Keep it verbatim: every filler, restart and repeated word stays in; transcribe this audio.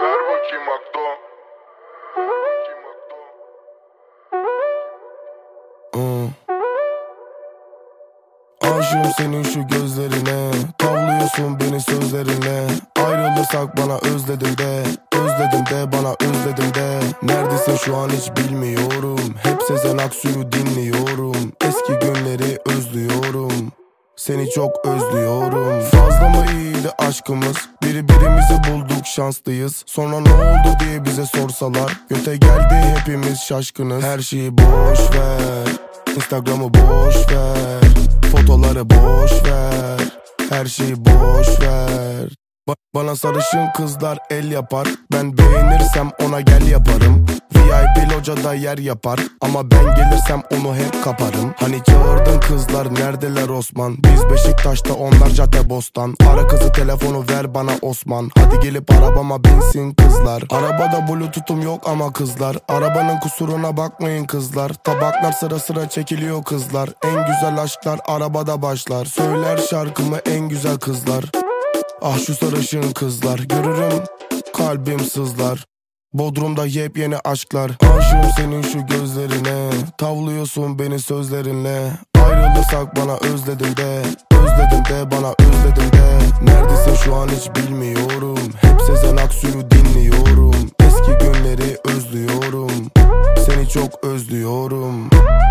Ver bakayım Akdo. Hmm. Aşığım senin şu gözlerine, tavlıyorsun beni sözlerinle. Ayrılırsak bana özledim de, özledim de bana özledim de. Neredesin şu an hiç bilmiyorum, hep Sezen Aksu'yu dinliyorum. Eski günleri özlüyorum, seni çok özlüyorum. Fazla mı iyiydi aşkımız, birbirimizi bulduk şanslıyız. Sonra ne oldu diye bize sorsalar, göte geldi hepimiz şaşkınız. Her şeyi boş ver, Instagram'ı boş ver, fotoları boş ver, her şeyi boş ver. Ba- Bana sarışın kızlar el yapar, ben beğenirsem ona gel yaparım. V I P locada yer yapar, ama ben gelirsem onu hep kaparım. Hani çağırdın kızlar neredeler Osman? Biz Beşiktaş'ta, onlar Caddebostan. Ara kızı, telefonu ver bana Osman. Hadi gelip arabama binsin kızlar. Arabada bluetooth'um yok ama kızlar. Arabanın kusuruna bakmayın kızlar. Tabaklar sıra sıra çekiliyor kızlar. En güzel aşklar arabada başlar. Söyler şarkımı en güzel kızlar. Ah şu sarışın kızlar, görürüm kalbim sızlar. Bodrum'da yepyeni aşklar. Aşığım senin şu gözlerine, tavlıyorsun beni sözlerinle. Ayrılırsak bana özledim de, özledim de bana özledim de. Neredesin şu an hiç bilmiyorum, hep Sezen Aksu'yu dinliyorum. Eski günleri özlüyorum, seni çok özlüyorum.